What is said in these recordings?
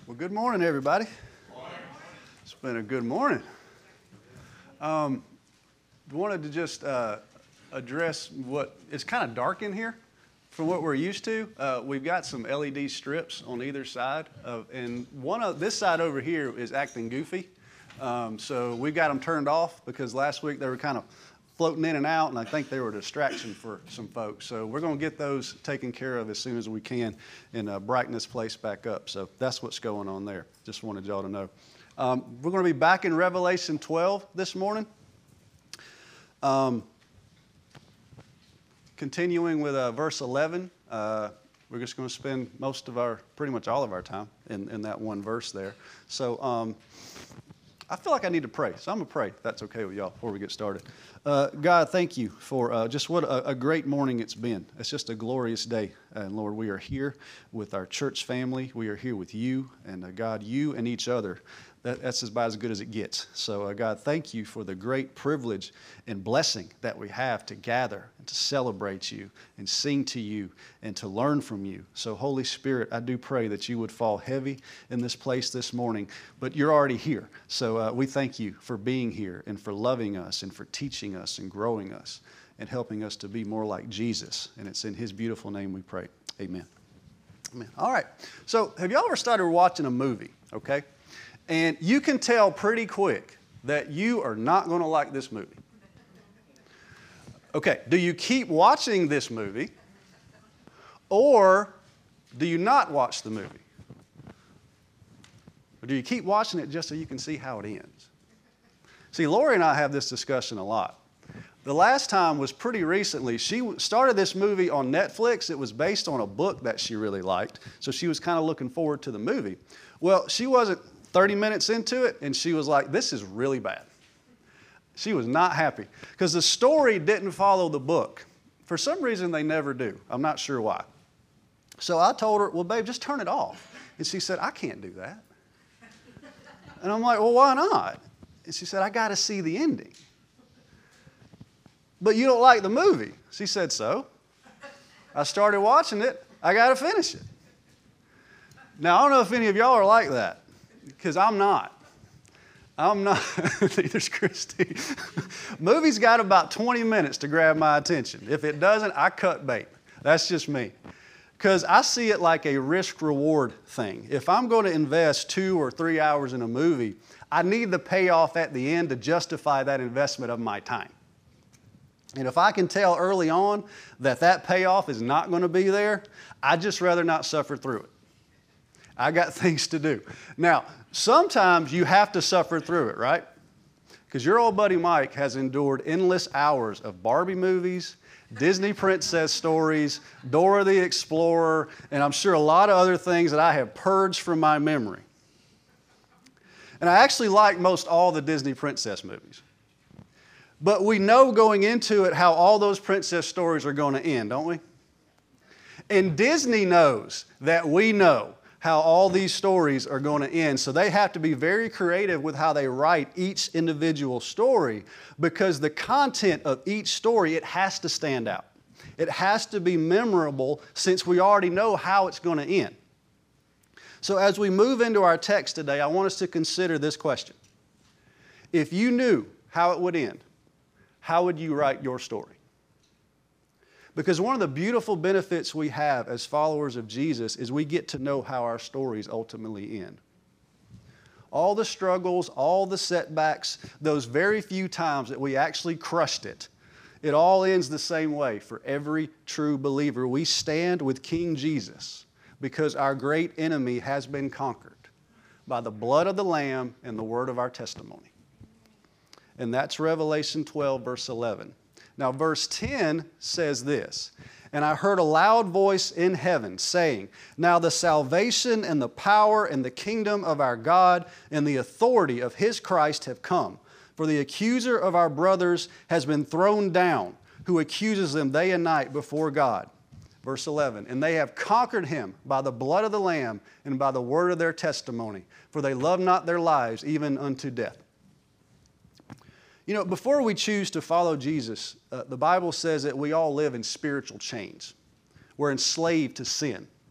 Well, good morning, everybody. It's been a good morning. Wanted to just address what it's kind of dark in here from what we're used to. We've got some LED strips on either side, and this side over here is acting goofy. So we got them turned off because last week they were kind of floating in and out, and I think they were a distraction for some folks. So we're going to get those taken care of as soon as we can and brighten this place back up. So that's what's going on there. Just wanted y'all to know. We're going to be back in Revelation 12 this morning. Continuing with verse 11, we're just going to spend pretty much all of our time in that one verse there. So I feel like I need to pray, so I'm going to pray, if that's okay with y'all, before we get started. God, thank you for just what a great morning it's been. It's just a glorious day. And Lord, we are here with our church family. We are here with you, and God, you and each other. That's about as good as it gets. So, God, thank you for the great privilege and blessing that we have to gather and to celebrate you and sing to you and to learn from you. So, Holy Spirit, I do pray that you would fall heavy in this place this morning, but you're already here. So, we thank you for being here and for loving us and for teaching us and growing us and helping us to be more like Jesus. And it's in his beautiful name we pray. Amen. Amen. All right. So, have y'all ever started watching a movie, okay? And you can tell pretty quick that you are not going to like this movie. Okay, do you keep watching this movie, or do you not watch the movie? Or do you keep watching it just so you can see how it ends? See, Lori and I have this discussion a lot. The last time was pretty recently. She started this movie on Netflix. It was based on a book that she really liked, so she was kind of looking forward to the movie. Well, she wasn't 30 minutes into it, and she was like, this is really bad. She was not happy because the story didn't follow the book. For some reason, they never do. I'm not sure why. So I told her, well, babe, just turn it off. And she said, I can't do that. And I'm like, well, why not? And she said, I got to see the ending. But you don't like the movie. She said, so. I started watching it. I got to finish it. Now, I don't know if any of y'all are like that. Because I'm not. Neither's Christy. Movie's got about 20 minutes to grab my attention. If it doesn't, I cut bait. That's just me. Because I see it like a risk-reward thing. If I'm going to invest 2 or 3 hours in a movie, I need the payoff at the end to justify that investment of my time. And if I can tell early on that payoff is not going to be there, I'd just rather not suffer through it. I got things to do. Now, sometimes you have to suffer through it, right? Because your old buddy Mike has endured endless hours of Barbie movies, Disney princess stories, Dora the Explorer, and I'm sure a lot of other things that I have purged from my memory. And I actually like most all the Disney princess movies. But we know going into it how all those princess stories are going to end, don't we? And Disney knows that we know how all these stories are going to end. So they have to be very creative with how they write each individual story, because the content of each story, it has to stand out. It has to be memorable, since we already know how it's going to end. So as we move into our text today, I want us to consider this question. If you knew how it would end, how would you write your story? Because one of the beautiful benefits we have as followers of Jesus is we get to know how our stories ultimately end. All the struggles, all the setbacks, those very few times that we actually crushed it, it all ends the same way for every true believer. We stand with King Jesus because our great enemy has been conquered by the blood of the Lamb and the word of our testimony. And that's Revelation 12, verse 11. Now, verse 10 says this, and I heard a loud voice in heaven saying, now the salvation and the power and the kingdom of our God and the authority of his Christ have come. For the accuser of our brothers has been thrown down, who accuses them day and night before God. Verse 11, and they have conquered him by the blood of the Lamb and by the word of their testimony, for they love not their lives even unto death. You know, before we choose to follow Jesus, the Bible says that we all live in spiritual chains. We're enslaved to sin.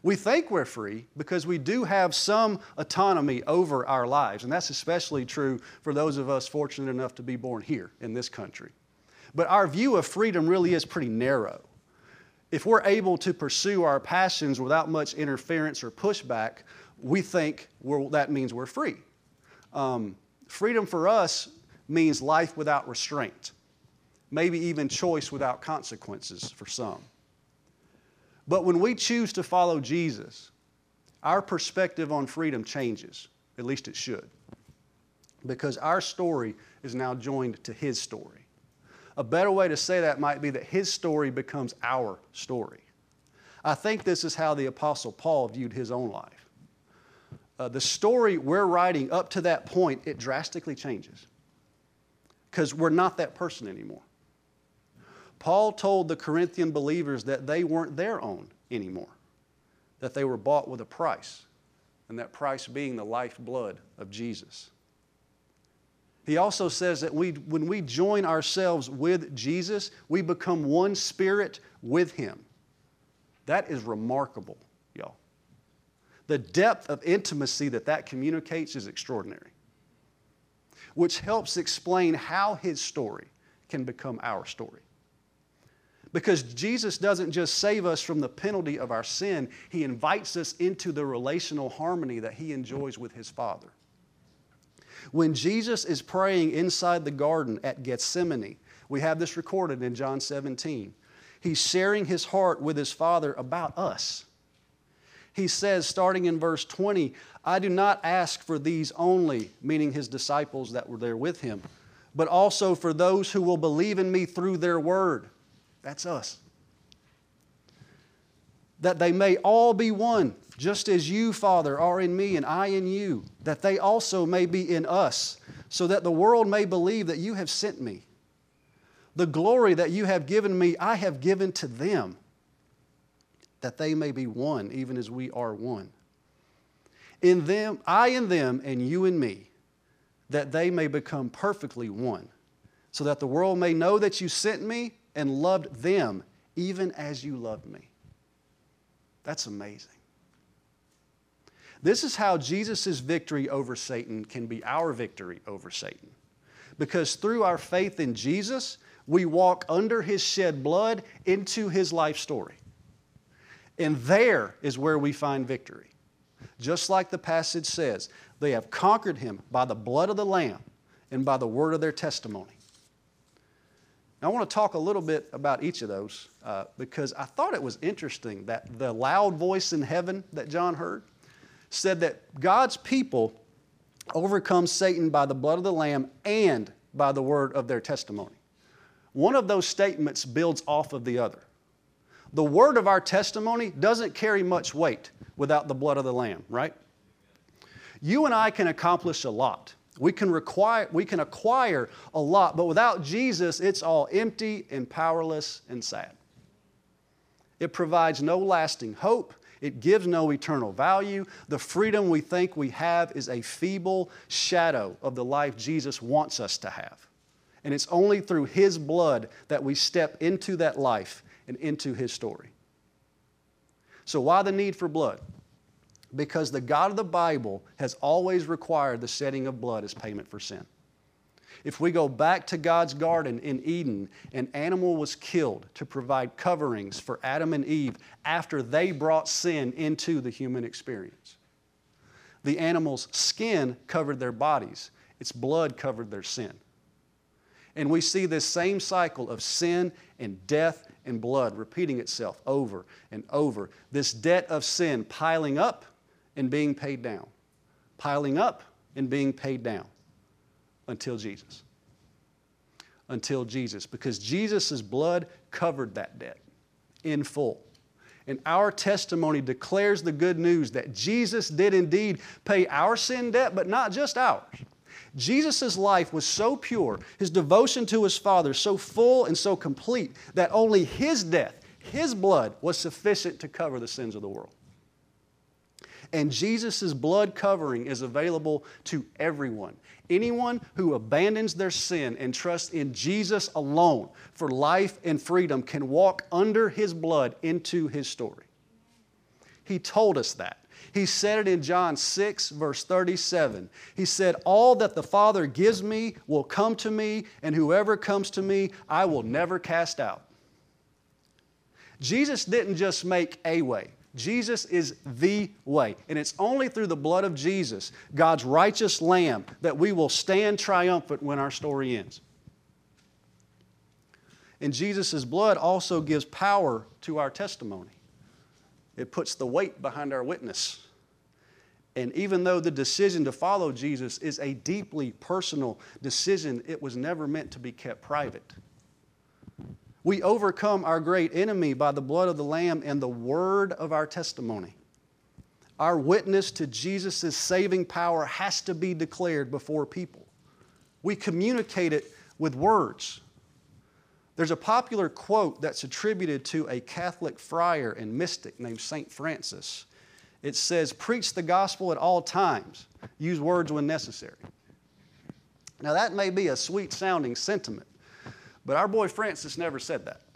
We think we're free because we do have some autonomy over our lives, and that's especially true for those of us fortunate enough to be born here in this country. But our view of freedom really is pretty narrow. If we're able to pursue our passions without much interference or pushback, we think that means we're free. Freedom for us means life without restraint, maybe even choice without consequences for some. But when we choose to follow Jesus, our perspective on freedom changes, at least it should, because our story is now joined to His story. A better way to say that might be that His story becomes our story. I think this is how the Apostle Paul viewed his own life. The story we're writing up to that point, it drastically changes because we're not that person anymore. Paul told the Corinthian believers that they weren't their own anymore, that they were bought with a price, and that price being the lifeblood of Jesus. He also says that when we join ourselves with Jesus, we become one spirit with Him. That is remarkable, y'all. The depth of intimacy that communicates is extraordinary, which helps explain how His story can become our story. Because Jesus doesn't just save us from the penalty of our sin, He invites us into the relational harmony that He enjoys with His Father. When Jesus is praying inside the garden at Gethsemane, we have this recorded in John 17. He's sharing His heart with His Father about us. He says, starting in verse 20, I do not ask for these only, meaning His disciples that were there with Him, but also for those who will believe in Me through their word. That's us. That they may all be one, just as You, Father, are in Me and I in You, that they also may be in us, so that the world may believe that You have sent Me. The glory that You have given Me, I have given to them, that they may be one, even as We are one. In them, I in them, and You in Me, that they may become perfectly one, so that the world may know that You sent Me and loved them, even as You loved Me. That's amazing. This is how Jesus' victory over Satan can be our victory over Satan. Because through our faith in Jesus, we walk under His shed blood into His life story. And there is where we find victory. Just like the passage says, they have conquered Him by the blood of the Lamb and by the word of their testimony. Now, I want to talk a little bit about each of those because I thought it was interesting that the loud voice in heaven that John heard said that God's people overcome Satan by the blood of the Lamb and by the word of their testimony. One of those statements builds off of the other. The word of our testimony doesn't carry much weight without the blood of the Lamb, right? You and I can accomplish a lot. We can acquire a lot, but without Jesus, it's all empty and powerless and sad. It provides no lasting hope. It gives no eternal value. The freedom we think we have is a feeble shadow of the life Jesus wants us to have. And it's only through His blood that we step into that life and into His story. So why the need for blood? Because the God of the Bible has always required the shedding of blood as payment for sin. If we go back to God's garden in Eden, an animal was killed to provide coverings for Adam and Eve after they brought sin into the human experience. The animal's skin covered their bodies. Its blood covered their sin. And we see this same cycle of sin and death and blood repeating itself over and over. This debt of sin piling up and being paid down. Piling up and being paid down. Until Jesus. Until Jesus. Because Jesus' blood covered that debt in full. And our testimony declares the good news that Jesus did indeed pay our sin debt, but not just ours. Jesus' life was so pure, His devotion to His Father so full and so complete, that only His death, His blood, was sufficient to cover the sins of the world. And Jesus' blood covering is available to everyone. Anyone who abandons their sin and trusts in Jesus alone for life and freedom can walk under His blood into His story. He told us that. He said it in John 6, verse 37. He said, all that the Father gives me will come to me, and whoever comes to me, I will never cast out. Jesus didn't just make a way. Jesus is the way. And it's only through the blood of Jesus, God's righteous Lamb, that we will stand triumphant when our story ends. And Jesus' blood also gives power to our testimony. It puts the weight behind our witness. And even though the decision to follow Jesus is a deeply personal decision, it was never meant to be kept private. We overcome our great enemy by the blood of the Lamb and the word of our testimony. Our witness to Jesus' saving power has to be declared before people. We communicate it with words. There's a popular quote that's attributed to a Catholic friar and mystic named St. Francis. It says, preach the gospel at all times. Use words when necessary. Now that may be a sweet sounding sentiment, but our boy Francis never said that.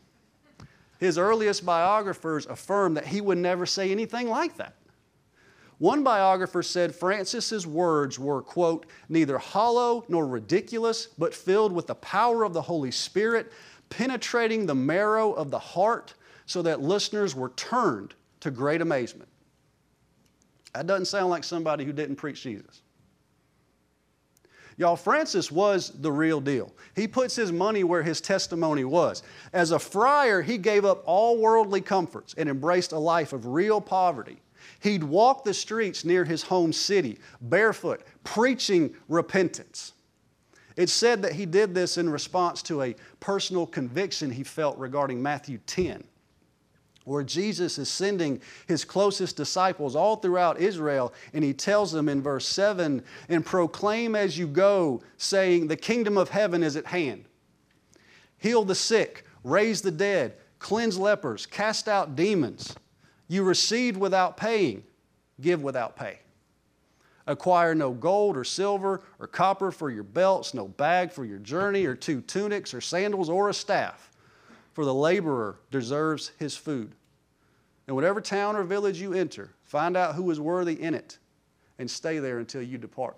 His earliest biographers affirmed that he would never say anything like that. One biographer said Francis's words were, quote, neither hollow nor ridiculous, but filled with the power of the Holy Spirit, penetrating the marrow of the heart so that listeners were turned to great amazement. That doesn't sound like somebody who didn't preach Jesus. Y'all, Francis was the real deal. He puts his money where his testimony was. As a friar, he gave up all worldly comforts and embraced a life of real poverty. He'd walk the streets near his home city, barefoot, preaching repentance. It's said that he did this in response to a personal conviction he felt regarding Matthew 10. Where Jesus is sending his closest disciples all throughout Israel, and he tells them in verse 7, and proclaim as you go, saying, the kingdom of heaven is at hand. Heal the sick, raise the dead, cleanse lepers, cast out demons. You received without paying, give without pay. Acquire no gold or silver or copper for your belts, no bag for your journey, or 2 tunics or sandals or a staff. For the laborer deserves his food. And whatever town or village you enter, find out who is worthy in it and stay there until you depart.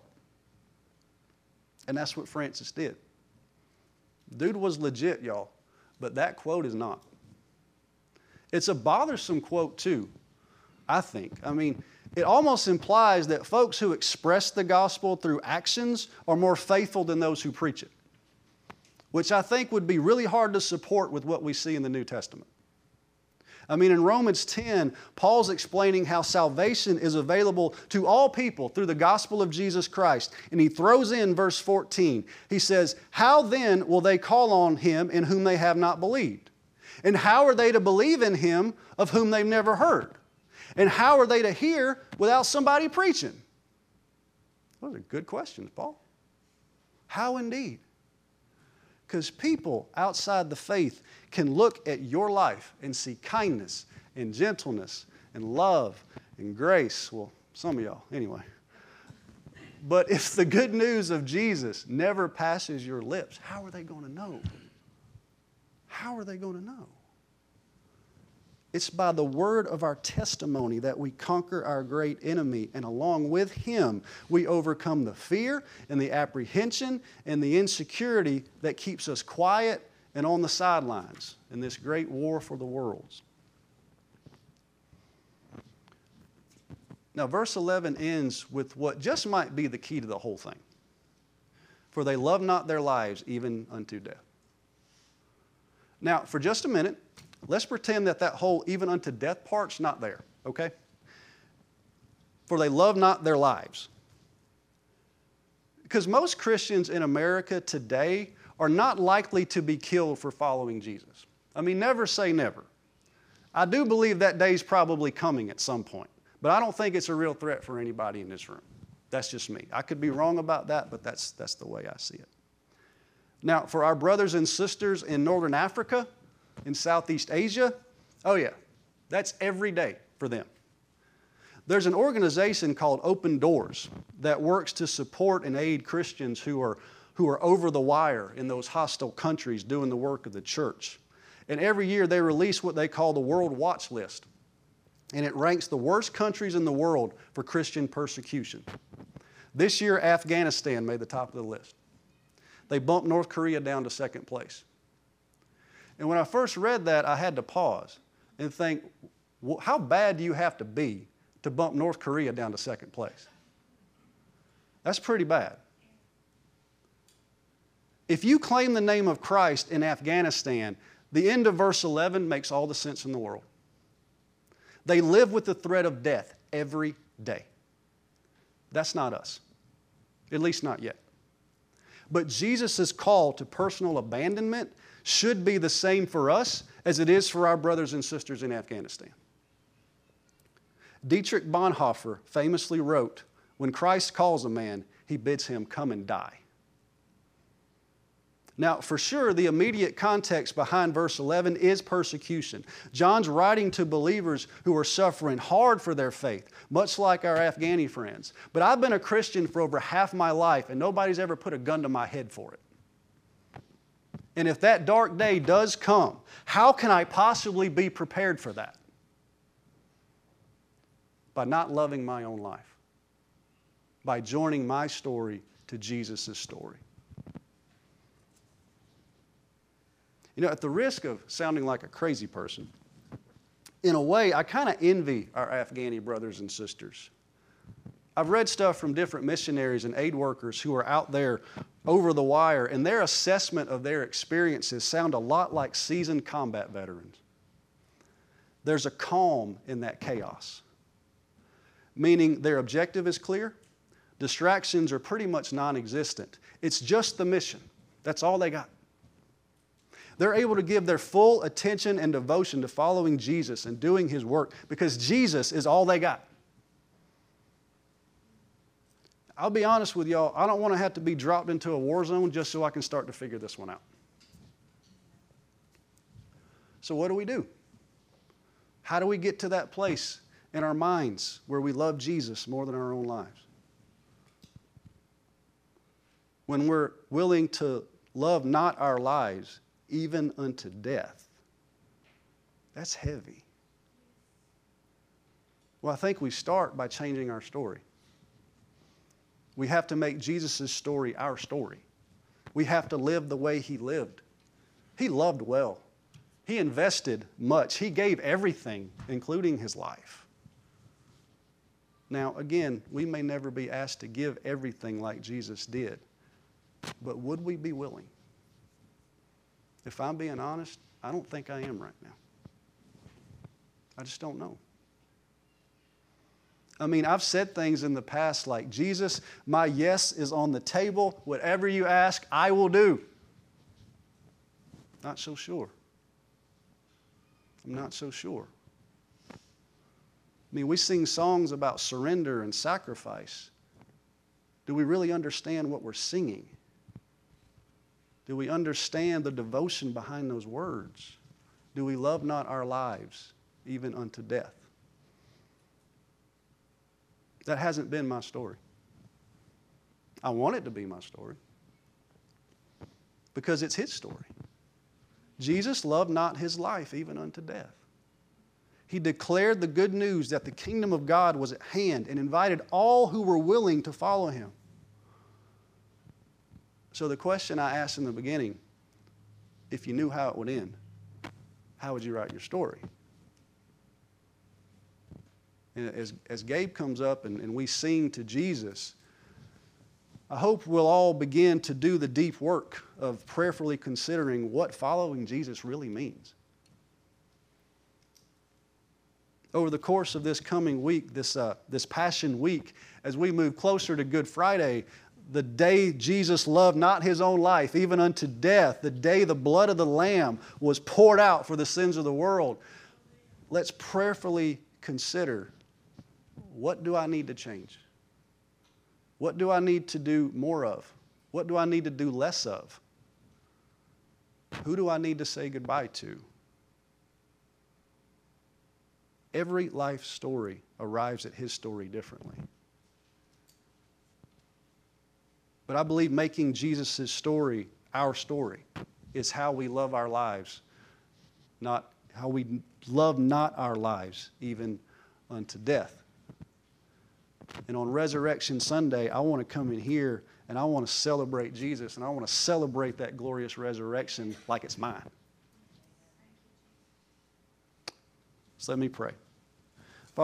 And that's what Francis did. Dude was legit, y'all, but that quote is not. It's a bothersome quote too, I think. I mean, it almost implies that folks who express the gospel through actions are more faithful than those who preach it, which I think would be really hard to support with what we see in the New Testament. I mean, in Romans 10, Paul's explaining how salvation is available to all people through the gospel of Jesus Christ. And he throws in verse 14. He says, how then will they call on him in whom they have not believed? And how are they to believe in him of whom they've never heard? And how are they to hear without somebody preaching? Those are good questions, Paul. How indeed? Because people outside the faith can look at your life and see kindness and gentleness and love and grace. Well, some of y'all, anyway. But if the good news of Jesus never passes your lips, how are they going to know? How are they going to know? It's by the word of our testimony that we conquer our great enemy, and along with him, we overcome the fear and the apprehension and the insecurity that keeps us quiet and on the sidelines in this great war for the worlds. Now, verse 11 ends with what just might be the key to the whole thing. For they love not their lives even unto death. Now, for just a minute, let's pretend that whole even unto death part's not there, okay? For they love not their lives. Because most Christians in America today are not likely to be killed for following Jesus. I mean, never say never. I do believe that day's probably coming at some point, but I don't think it's a real threat for anybody in this room. That's just me. I could be wrong about that, but that's the way I see it. Now, for our brothers and sisters in Northern Africa, in Southeast Asia, oh yeah, that's every day for them. There's an organization called Open Doors that works to support and aid Christians who are over the wire in those hostile countries doing the work of the church. And every year they release what they call the World Watch List. and it ranks the worst countries in the world for Christian persecution. This year, Afghanistan made the top of the list. They bumped North Korea down to second place. And when I first read that, I had to pause and think, how bad do you have to be to bump North Korea down to second place? That's pretty bad. If you claim the name of Christ in Afghanistan, the end of verse 11 makes all the sense in the world. They live with the threat of death every day. That's not us, at least not yet. But Jesus' call to personal abandonment should be the same for us as it is for our brothers and sisters in Afghanistan. Dietrich Bonhoeffer famously wrote, "When Christ calls a man, he bids him come and die." Now, for sure, the immediate context behind verse 11 is persecution. John's writing to believers who are suffering hard for their faith, much like our Afghani friends. But I've been a Christian for over half my life, and nobody's ever put a gun to my head for it. And if that dark day does come, how can I possibly be prepared for that? By not loving my own life, by joining my story to Jesus' story. You know, at the risk of sounding like a crazy person, in a way, I kind of envy our Afghani brothers and sisters. I've read stuff from different missionaries and aid workers who are out there over the wire, and their assessment of their experiences sound a lot like seasoned combat veterans. There's a calm in that chaos, meaning their objective is clear, distractions are pretty much non-existent. It's just the mission. That's all they got. They're able to give their full attention and devotion to following Jesus and doing His work because Jesus is all they got. I'll be honest with y'all, I don't want to have to be dropped into a war zone just so I can start to figure this one out. So what do? How do we get to that place in our minds where we love Jesus more than our own lives? When we're willing to love not our lives, even unto death. That's heavy. Well, I think we start by changing our story. We have to make Jesus' story our story. We have to live the way He lived. He loved well. He invested much. He gave everything, including His life. Now, again, we may never be asked to give everything like Jesus did, but would we be willing? If I'm being honest, I don't think I am right now. I just don't know. I mean, I've said things in the past like, Jesus, my yes is on the table. Whatever you ask, I will do. Not so sure. I'm not so sure. I mean, we sing songs about surrender and sacrifice. Do we really understand what we're singing? Do we understand the devotion behind those words? Do we love not our lives, even unto death? That hasn't been my story. I want it to be my story because it's His story. Jesus loved not His life, even unto death. He declared the good news that the kingdom of God was at hand and invited all who were willing to follow Him. So the question I asked in the beginning, if you knew how it would end, how would you write your story? And as Gabe comes up and we sing to Jesus, I hope we'll all begin to do the deep work of prayerfully considering what following Jesus really means. Over the course of this coming week, this Passion Week, as we move closer to Good Friday, the day Jesus loved not His own life, even unto death, the day the blood of the Lamb was poured out for the sins of the world, let's prayerfully consider, what do I need to change? What do I need to do more of? What do I need to do less of? Who do I need to say goodbye to? Every life story arrives at His story differently. But I believe making Jesus' story our story is how we love our lives, not how we love not our lives, even unto death. And on Resurrection Sunday, I want to come in here and I want to celebrate Jesus, and I want to celebrate that glorious resurrection like it's mine. So let me pray.